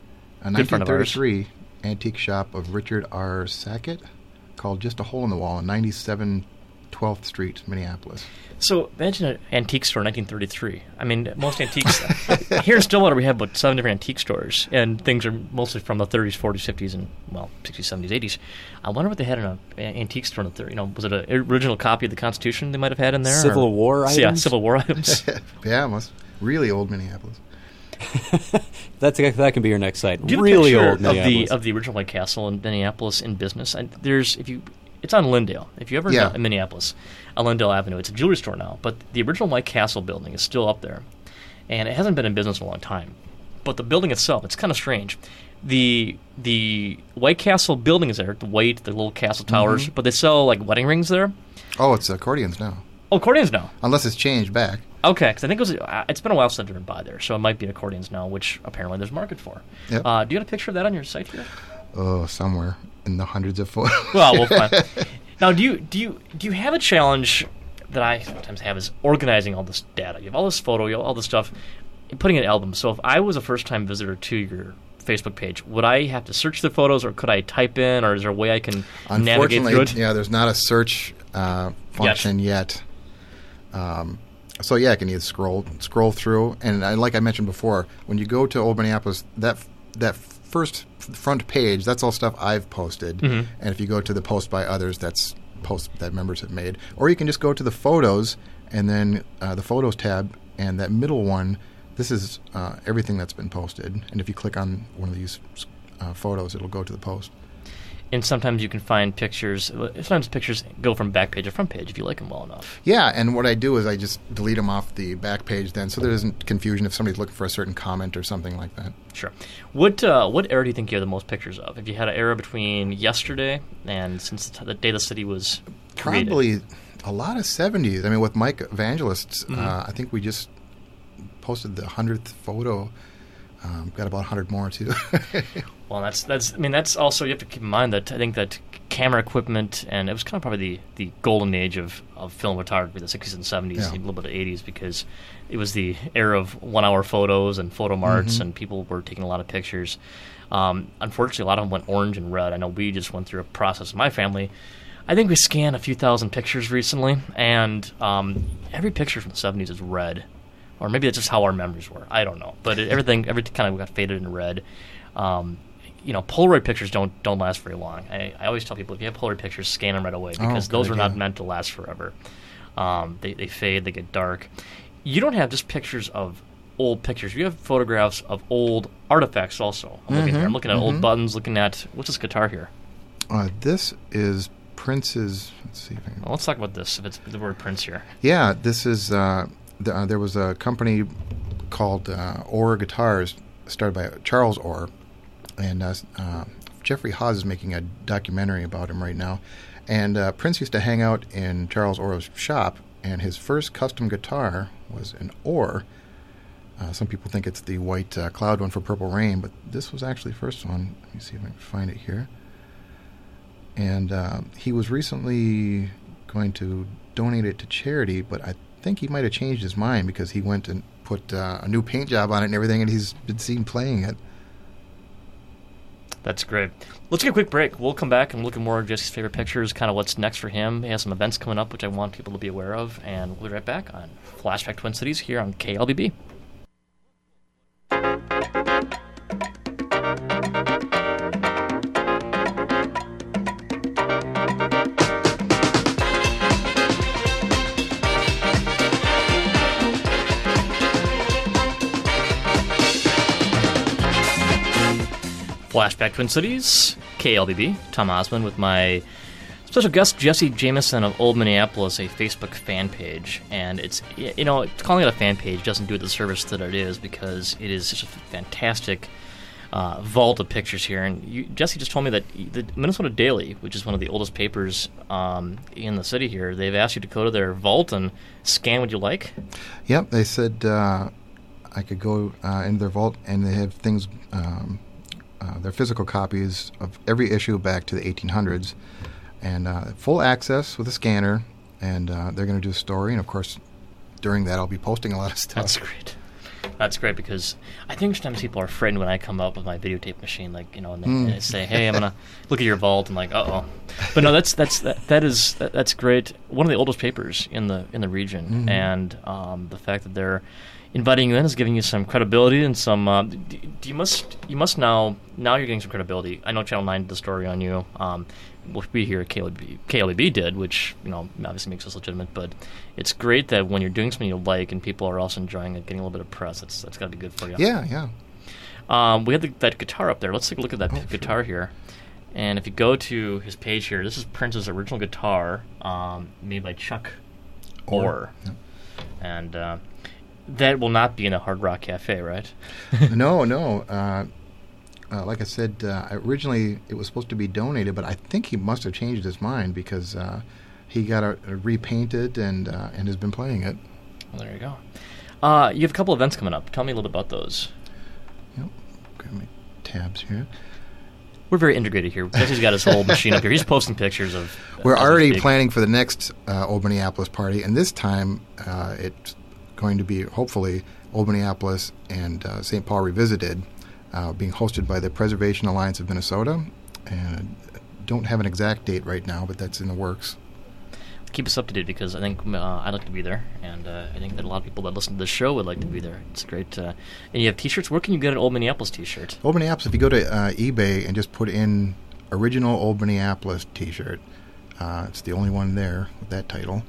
N: A
A: Good friend of ours.
N: nineteen thirty-three antique shop of Richard R. Sackett called Just a Hole in the Wall on ninety-seven twelfth Street, Minneapolis.
A: So imagine an antique store in nineteen thirty-three. I mean, most antiques... here in Stillwater, we have about seven different antique stores, and things are mostly from the thirties, forties, fifties, and, well, sixties, seventies, eighties. I wonder what they had in an antique store in the thirties. You know, was it an original copy of the Constitution they might have had in there?
B: Civil
A: or,
B: War items?
A: Yeah, Civil War items.
N: Yeah, it was really old Minneapolis.
B: That's that can be your next site.
A: Do you
B: really
A: have a
B: old
A: picture
B: Minneapolis.
A: of the of the original White Castle in Minneapolis in business. And there's if you, it's on Lyndale. If you ever
N: yeah.
A: in Minneapolis, on Lyndale Avenue, it's a jewelry store now. But the original White Castle building is still up there, and it hasn't been in business in a long time. But the building itself, it's kind of strange. The the White Castle building is there, the white, the little castle towers,
N: mm-hmm.
A: but they sell like wedding rings there.
N: Oh, it's accordions now.
A: Oh, accordions now.
N: Unless it's changed back.
A: Okay, because I think it was. Uh, it's been a while since I've driven by there, so it might be an accordions now, which apparently there's a market for.
N: Yep.
A: Uh, do you have a picture of that on your site here?
N: Oh, somewhere in the hundreds of photos.
A: Well, we'll find. Now, do you do you do you have a challenge that I sometimes have is organizing all this data? You have all this photo, you have all this stuff, and putting it in albums. So if I was a first-time visitor to your Facebook page, would I have to search the photos, or could I type in, or is there a way I can navigate through it?
N: Yeah, there's not a search uh, function yet. Um, so yeah, I can either scroll scroll through, and I, like I mentioned before, when you go to Old Minneapolis, that that first front page, that's all stuff I've posted,
A: mm-hmm.
N: and if you go to the post by others, that's posts that members have made, or you can just go to the photos and then uh, the photos tab, and that middle one, this is uh, everything that's been posted, and if you click on one of these uh, photos, it'll go to the post.
A: And sometimes you can find pictures. Sometimes pictures go from back page to front page if you like them well enough.
N: Yeah, and what I do is I just delete them off the back page then, so there isn't confusion if somebody's looking for a certain comment or something like that.
A: Sure. What uh, what era do you think you have the most pictures of? If you had an era between yesterday and since the day the city was created?
N: Probably a lot of seventies. I mean, with Mike Evangelists,
A: mm-hmm.
N: uh, I think we just posted the hundredth photo. Um, got about a hundred more too.
A: Well, that's that's. I mean, that's also you have to keep in mind that I think that camera equipment, and it was kind of probably the, the golden age of, of film photography, the sixties and seventies,
N: yeah.
A: a little bit of eighties, because it was the era of one hour photos and photo marts,
N: mm-hmm.
A: and people were taking a lot of pictures. Um, unfortunately, a lot of them went orange and red. I know we just went through a process in my family. I think we scanned a few thousand pictures recently, and um, every picture from the seventies is red. Or maybe that's just how our memories were. I don't know. But it, everything everything kind of got faded in red. Um, you know, Polaroid pictures don't don't last very long. I, I always tell people, if you have Polaroid pictures, scan them right away, because
N: Oh,
A: those
N: good
A: are not
N: idea.
A: meant to last forever. Um, they, they fade, they get dark. You don't have just pictures of old pictures. You have photographs of old artifacts also. I'm looking
N: Mhm,
A: here. I'm looking at old
N: mhm.
A: buttons, looking at, what's this guitar here?
N: Uh, this is Prince's. Let's see if I can.
A: Well, let's talk about this, if it's the word Prince here.
N: Yeah, this is. Uh, the, uh, there was a company called uh, Orr Guitars, started by Charles Orr, and uh, uh, Jeffrey Haas is making a documentary about him right now. And uh, Prince used to hang out in Charles Orr's shop, and his first custom guitar was an Orr. Uh, some people think it's the white uh, cloud one for Purple Rain, but this was actually the first one. Let me see if I can find it here. And uh, he was recently going to donate it to charity, but I think he might have changed his mind, because he went and put uh, a new paint job on it and everything, and he's been seen playing it.
A: That's great. Let's get a quick break. We'll come back and look at more of Jesse's favorite pictures, kind of what's next for him. He has some events coming up, which I want people to be aware of, and we'll be right back on Flashback Twin Cities here on K L B B. Flashback Twin Cities, K L B B. Tom Osmond with my special guest, Jesse Jameson of Old Minneapolis, a Facebook fan page. And it's, you know, calling it a fan page doesn't do it the service that it is, because it is such a fantastic uh, vault of pictures here. And you, Jesse just told me that the Minnesota Daily, which is one of the oldest papers um, in the city here, they've asked you to go to their vault and scan what you like.
N: Yep, they said uh, I could go uh, into their vault, and they have things, um, uh, their physical copies of every issue back to the eighteen hundreds, and uh, full access with a scanner, and uh, they're going to do a story, and of course, during that, I'll be posting a lot of stuff.
A: That's great. That's great, because I think sometimes people are frightened when I come up with my videotape machine, like, you know, and they,
N: Mm.
A: and they say, "Hey, I'm gonna look at your vault," and like, "Uh oh," but no, that's that's that, that is that, that's great. One of the oldest papers in the in the region,
N: Mhm.
A: and um, the fact that they're inviting you in is giving you some credibility and some. Uh, d- d- you must you must now now you're getting some credibility. I know Channel nine did the story on you. Um, what we here at K L B, K L B did, which, you know, obviously makes us legitimate, but it's great that when you're doing something you like and people are also enjoying it, getting a little bit of press, that's that's got to be good for you.
N: Yeah, yeah.
A: Um, we have the, that guitar up there. Let's take a look at that
N: Oh,
A: guitar here. And if you go to his page here, this is Prince's original guitar, um, made by Chuck Orr.
N: Orr, yeah.
A: And uh, that will not be in a Hard Rock Cafe, right?
N: no, no. Uh, uh, like I said, uh, originally it was supposed to be donated, but I think he must have changed his mind, because uh, he got it repainted and uh, and has been playing it.
A: Well, there you go. Uh, you have a couple events coming up. Tell me a little about those.
N: Yep. Got my tabs here.
A: We're very integrated here. Jesse's got his whole machine up here. He's posting pictures of.
N: We're
A: as we
N: already
A: speak.
N: planning for the next uh, Old Minneapolis party, and this time uh, it's going to be, hopefully, Old Minneapolis and uh, Saint Paul Revisited, uh, being hosted by the Preservation Alliance of Minnesota. And I don't have an exact date right now, but that's in the works.
A: Keep us up to date, because I think uh, I'd like to be there, and uh, I think that a lot of people that listen to this show would like to be there. It's great. Uh, and you have T-shirts. Where can you get an Old Minneapolis T-shirt?
N: Old Minneapolis, if you go to uh, eBay and just put in original Old Minneapolis T-shirt, uh, it's the only one there with that title.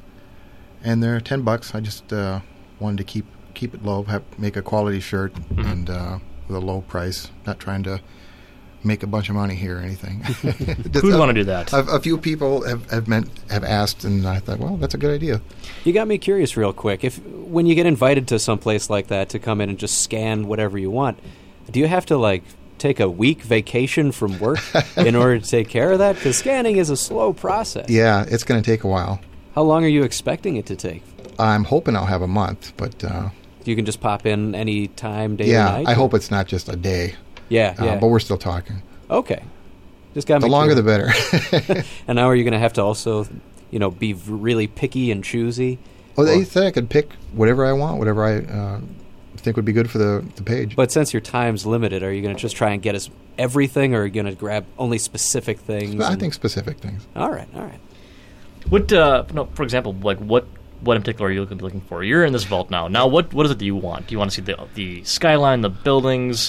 N: And they're ten bucks. I just uh, wanted to keep keep it low, have, make a quality shirt,
A: Mm-hmm.
N: and uh, with a low price. Not trying to make a bunch of money here or anything.
A: Who would want to do that?
N: A, a few people have have, meant, have asked, and I thought, well, that's a good idea.
B: You got me curious real quick. If when you get invited to some place like that to come in and just scan whatever you want, do you have to, like, take a week vacation from work in order to take care of that? Because scanning is a slow process.
N: Yeah, it's going to take a while.
B: How long are you expecting it to take?
N: I'm hoping I'll have a month, but... Uh,
B: you can just pop in any time, day
N: yeah,
B: or night?
N: I hope it's not just a day.
B: Yeah,
N: uh,
B: yeah.
N: But we're still talking.
B: Okay. Just got
N: The
B: me
N: longer
B: curious.
N: the better.
B: And now are you going to have to also, you know, be v- really picky and choosy?
N: Well,
B: Or-
N: they said I could pick whatever I want, whatever I uh, think would be good for the, the page.
B: But since your time's limited, are you going to just try and get us everything, or are you going to grab only specific things?
N: I
B: and-
N: think specific things.
B: All right, all right.
A: What, uh, no, for example, like what, what in particular are you looking, looking for? You're in this vault now. Now, what, what is it that you want? Do you want to see the the skyline, the buildings?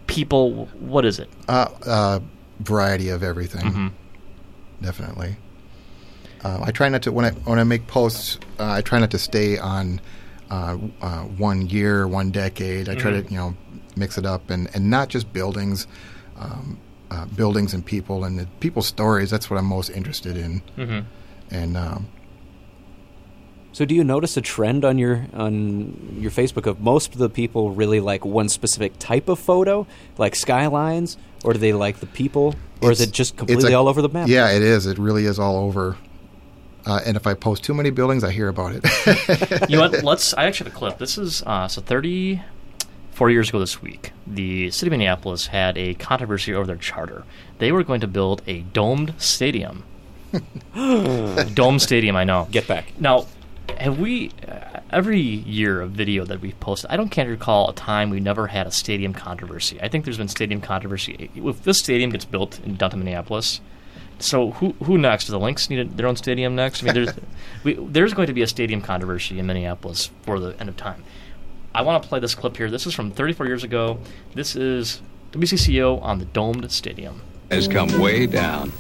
A: people? What is it?
N: Uh, uh, variety of everything.
A: Mm-hmm.
N: Definitely. Uh, I try not to when I when I make posts. Uh, I try not to stay on uh, uh, one year, one decade. I try
A: Mm-hmm.
N: to you know mix it up and, and not just buildings, um, uh, buildings and people and the people's stories. That's what I'm most interested in.
A: Mm-hmm.
N: And um,
B: so, do you notice a trend on your on your Facebook of most of the people really like one specific type of photo, like skylines, or do they like the people, or is it just completely
N: a-
B: all over the map?
N: Yeah, it is. It really is all over. Uh, and if I post too many buildings, I hear about it.
A: You know what? Let's. I actually have a clip. This is uh, so thirty-four years ago this week. The city of Minneapolis had a controversy over their charter. They were going to build a domed stadium. Domed stadium. I know.
B: Get back
A: now. Have we uh, every year of video that we've posted? I don't can't recall a time we never had a stadium controversy. I think there's been stadium controversy. If this stadium gets built in downtown Minneapolis, so who who next? Do the Lynx need a, their own stadium next? I mean, there's we, there's going to be a stadium controversy in Minneapolis for the end of time. I want to play this clip here. This is from thirty-four years ago. This is W C C O on the domed stadium.
O: Has come way down.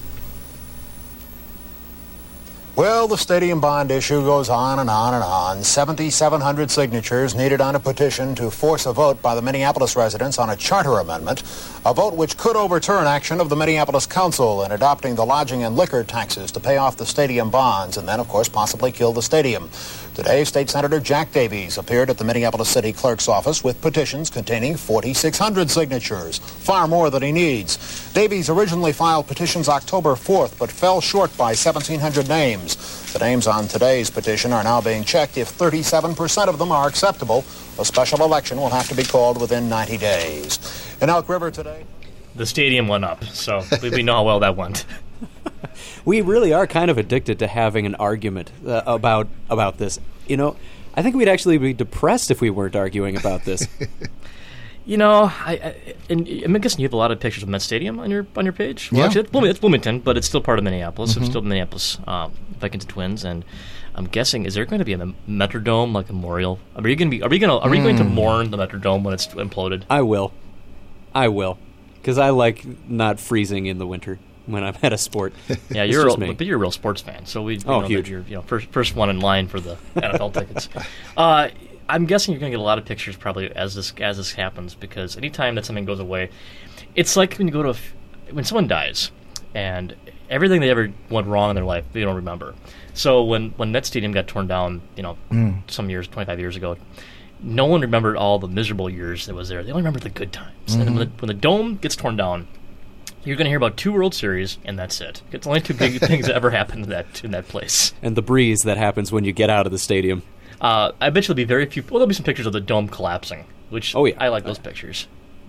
P: Well, the stadium bond issue goes on and on and on. seventy-seven hundred signatures needed on a petition to force a vote by the Minneapolis residents on a charter amendment, a vote which could overturn action of the Minneapolis Council in adopting the lodging and liquor taxes to pay off the stadium bonds and then, of course, possibly kill the stadium. Today, State Senator Jack Davies appeared at the Minneapolis City Clerk's office with petitions containing forty-six hundred signatures, far more than he needs. Davies originally filed petitions October fourth, but fell short by seventeen hundred names. The names on today's petition are now being checked. If thirty-seven percent of them are acceptable, a special election will have to be called within ninety days. In Elk River today,
A: the stadium went up, so we, we know how well that went.
B: We really are kind of addicted to having an argument uh, about about this. You know, I think we'd actually be depressed if we weren't arguing about this.
A: You know, I, I and I'm guessing you have a lot of pictures of Met Stadium on your on your page. Well,
N: Yeah.
A: actually, it's Bloomington, it's Bloomington, but it's still part of Minneapolis.
N: Mhm.
A: It's still Minneapolis um, Vikings and Twins, and I'm guessing is there going to be a Metrodome like a memorial? Are you going to be? Are we going to? Are we going to
B: Mm.
A: mourn the Metrodome when it's imploded?
B: I will. I will. Because I like not freezing in the winter when I'm at a sport.
A: Yeah,
B: It's
A: you're a
B: just
A: real,
B: me.
A: but you're a real sports fan, so we, we
B: Oh,
A: know
B: huge.
A: that you're you know first first one in line for the N F L tickets. Uh, I'm guessing you're going to get a lot of pictures probably as this as this happens, because anytime that something goes away, it's like when you go to a f- when someone dies and everything they ever went wrong in their life they don't remember. So when when Met Stadium got torn down, you know,
N: Mm.
A: some years, twenty-five years ago, no one remembered all the miserable years that was there. They only remembered the good times. And
N: Mhm.
A: when the, when the dome gets torn down, you're going to hear about two World Series, and that's it. It's only two big things that ever happened in that in that place.
B: And the breeze that happens when you get out of the stadium.
A: Uh, I bet you there'll be very few. Well, there'll be some pictures of the dome collapsing, which
B: Oh, yeah.
A: I like those pictures.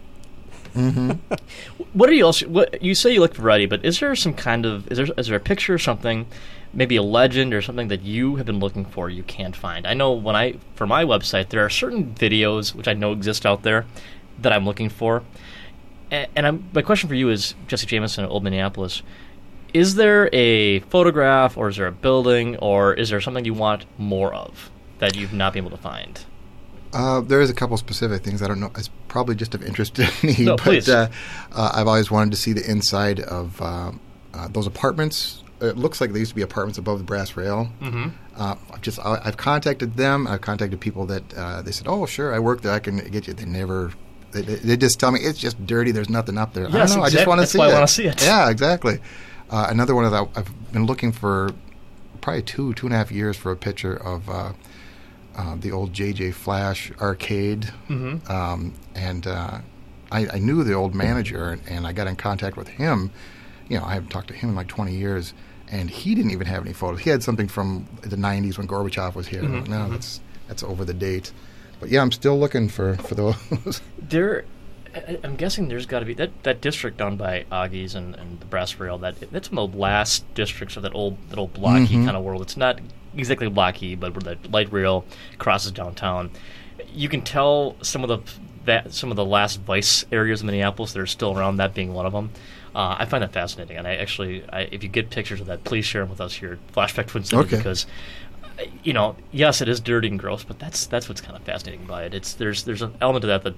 N: Mm-hmm.
A: What are you else? What you say you look for variety, but is there some kind of is there is there a picture or something, maybe a legend or something that you have been looking for you can't find? I know when I for my website there are certain videos which I know exist out there that I'm looking for, and, and I'm, my question for you is Jesse Jameson at Old Minneapolis. Is there a photograph, or is there a building, or is there something you want more of that you've not been able to find?
N: Uh, there is a couple specific things I don't know. It's probably just of interest to me.
A: No,
N: but
A: please.
N: Uh, uh, I've always wanted to see the inside of uh, uh, those apartments. It looks like they used to be apartments above the brass rail.
A: Mhm.
N: Uh, I've just I, I've contacted them. I've contacted people that uh, they said, "Oh, sure, I work there. I can get you." They never. They, they they just tell me it's just dirty. There's nothing up there. I
A: Yes,
N: don't know. I just
A: exact-
N: want to
A: that's
N: see
A: why
N: it.
A: I wanna see it.
N: Yeah, exactly. Uh, another one of that I've been looking for probably two two and a half years for a picture of. Uh, Uh, the old J J Flash arcade,
A: Mhm.
N: um, and uh, I, I knew the old manager, and, and I got in contact with him. You know, I haven't talked to him in like twenty years, and he didn't even have any photos. He had something from the nineties when Gorbachev was here.
A: Mhm,
N: No,
A: mhm.
N: that's that's over the date. But yeah, I'm still looking for for those.
A: There, I- I'm guessing there's got to be that, that district down by Augie's and, and the Brass Rail. That that's one of the last districts of that old that old blocky
N: Mhm.
A: kind of world. It's not exactly blocky, but where the light rail crosses downtown. You can tell some of the that some of the last vice areas of Minneapolis that are still around. That being one of them. Uh, I find that fascinating, and I actually, I, if you get pictures of that, please share them with us here at Flashback Twin City,
N: Okay.
A: because you know, yes, it is dirty and gross, but that's that's what's kind of fascinating about it. It's there's there's an element to that that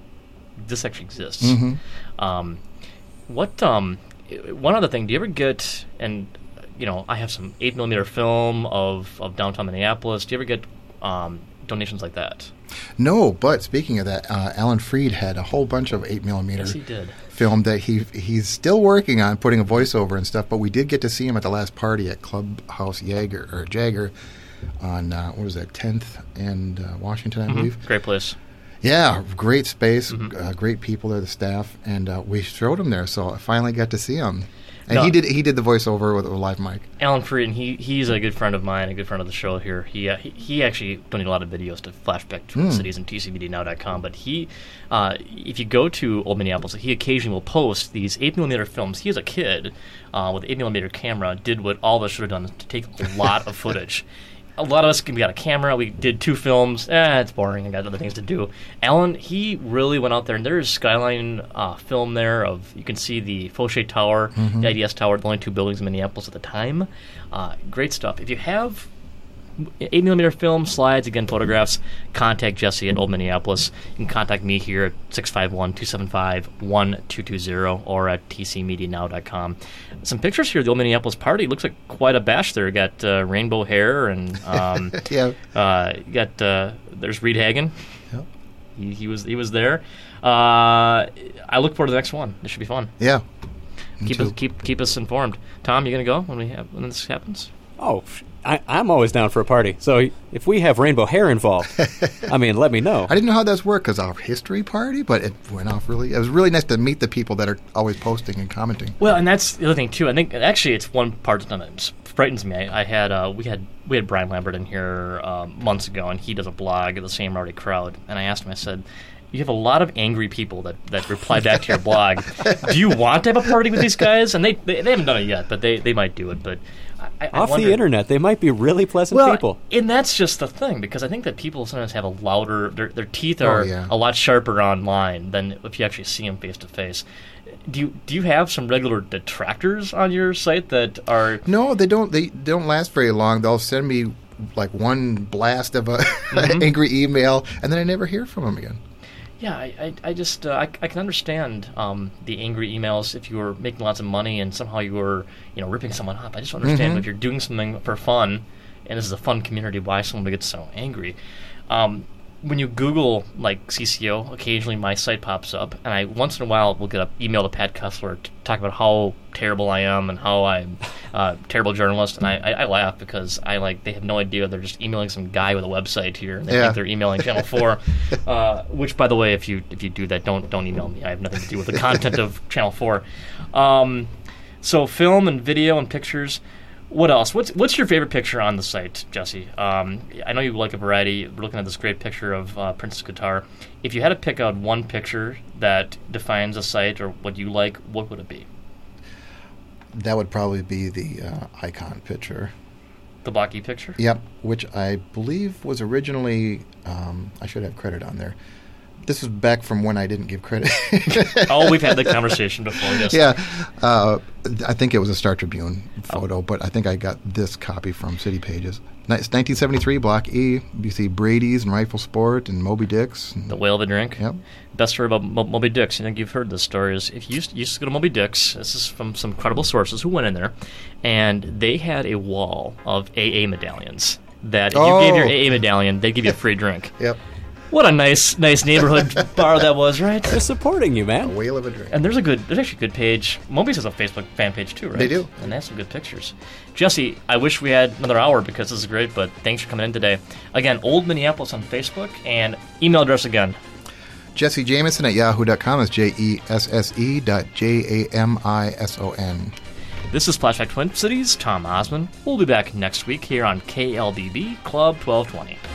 A: this actually exists.
N: Mhm.
A: Um, what um, one other thing? Do you ever get and you know I have some eight millimeter film of of downtown Minneapolis. Do you ever get um, donations like that?
N: No, but speaking of that, uh, Alan Freed had a whole bunch of eight millimeter
A: Yes, he did.
N: film that he he's still working on putting a voiceover and stuff. But we did get to see him at the last party at Clubhouse Jagger or Jagger on uh, what was that tenth and uh, Washington, I
A: Mhm.
N: believe.
A: Great place.
N: Yeah, great space,
A: Mm-hmm.
N: uh, great people there, the staff, and uh, we showed him there. So I finally got to see him, and
A: No.
N: he did he did the voiceover with a live mic.
A: Alan Freed, he he's a good friend of mine, a good friend of the show here. He uh, he, he actually donated a lot of videos to Flashback Twin
N: Hmm.
A: Cities and T C B D now dot com. But he, uh, if you go to Old Minneapolis, he occasionally will post these eight millimeter films. He, as a kid, uh, with an eight millimeter camera, did what all of us should have done: to take a lot of footage. A lot of us, we got a camera, we did two films, eh, it's boring, I got other things to do. Alan, he really went out there, and there's Skyline uh, film there of, you can see the Fauché Tower,
N: Mhm.
A: the I D S Tower, the only two buildings in Minneapolis at the time. Uh, great stuff. If you have eight millimeter film, slides, again, photographs, contact Jesse at Old Minneapolis. You can contact me here at six five one, two seven five, one two two zero or at T C media now dot com. Some pictures here of the Old Minneapolis party. Looks like quite a bash there. Got uh, rainbow hair and um,
N: Yeah.
A: uh, you got uh, there's Reed Hagen.
N: Yep.
A: He, he was he was there. Uh, I look forward to the next one. This should be fun.
N: Yeah. Me
A: Keep
N: too.
A: us keep keep us informed. Tom, you gonna go when we have when this happens?
B: Oh, I, I'm always down for a party. So if we have rainbow hair involved, I mean, let me know.
N: I didn't know how that's worked because our history party, but it went off really. It was really nice to meet the people that are always posting and commenting.
A: Well, and that's the other thing too. I think actually it's one part that frightens me. I, I had uh, we had we had Brian Lambert in here uh, months ago, and he does a blog of the Sam Rowdy Crowd. And I asked him, I said, "You have a lot of angry people that, that reply back to your blog. Do you want to have a party with these guys?" And they they, they haven't done it yet, but they, they might do it. But I, I
B: Off
A: wonder,
B: the internet, they might be really pleasant
A: well,
B: people.
A: and that's just the thing, because I think that people sometimes have a louder, their, their teeth
N: Oh,
A: are
N: yeah.
A: a lot sharper online than if you actually see them face to face. Do you do you have some regular detractors on your site that are?
N: No, they don't. They don't last very long. They'll send me like one blast of a
A: Mhm.
N: angry email, and then I never hear from them again.
A: Yeah, I, I, I just uh, I, I can understand um, the angry emails if you were making lots of money and somehow you were you know ripping someone up. I just don't understand
N: Mhm.
A: if you're doing something for fun and this is a fun community, why someone would get so angry. Um, when you Google like C C O, occasionally my site pops up, and I once in a while will get an email to Pat Kessler to talk about how terrible I am and how I'm a terrible journalist, and I, I, I laugh because I like they have no idea they're just emailing some guy with a website here, and they
N: Yeah.
A: think they're emailing Channel Four. uh, which, by the way, if you if you do that, don't don't email me. I have nothing to do with the content of Channel Four. Um, so film and video and pictures. What else? What's what's your favorite picture on the site, Jesse? Um, I know you like a variety. We're looking at this great picture of uh, Princess Guitar. If you had to pick out one picture that defines a site or what you like, what would it be?
N: That would probably be the uh, icon picture.
A: The blocky picture?
N: Yep, which I believe was originally. Um, I should have credit on there. This is back from when I didn't give credit.
A: Oh, we've had the conversation before. Yes.
N: Yeah, uh, I think it was a Star Tribune photo, oh. but I think I got this copy from City Pages. It's nineteen seventy-three, Block E. You see Brady's and Rifle Sport and Moby Dick's. And
A: the Whale of a Drink.
N: Yep.
A: Best story about Mo- Moby Dick's. I think you've heard this story. Is if you used, you used to go to Moby Dick's, this is from some credible sources who went in there, and they had a wall of A A medallions. That if
N: oh.
A: you gave your A A medallion, they'd give you a free drink.
N: Yep.
A: What a nice, nice neighborhood bar that was, right?
B: They're supporting you, man.
N: A whale of a drink.
A: And there's a good, there's actually a good page. Moby's has a Facebook fan page too, right?
N: They do.
A: And they have some good pictures. Jesse, I wish we had another hour because this is great, but thanks for coming in today. Again, Old Minneapolis on Facebook, and email address again.
N: Jesse Jamison at yahoo dot com is J E S S E dot J A M I S O N.
A: This is Flashback Twin Cities, Tom Osmond. We'll be back next week here on K L B B Club twelve twenty.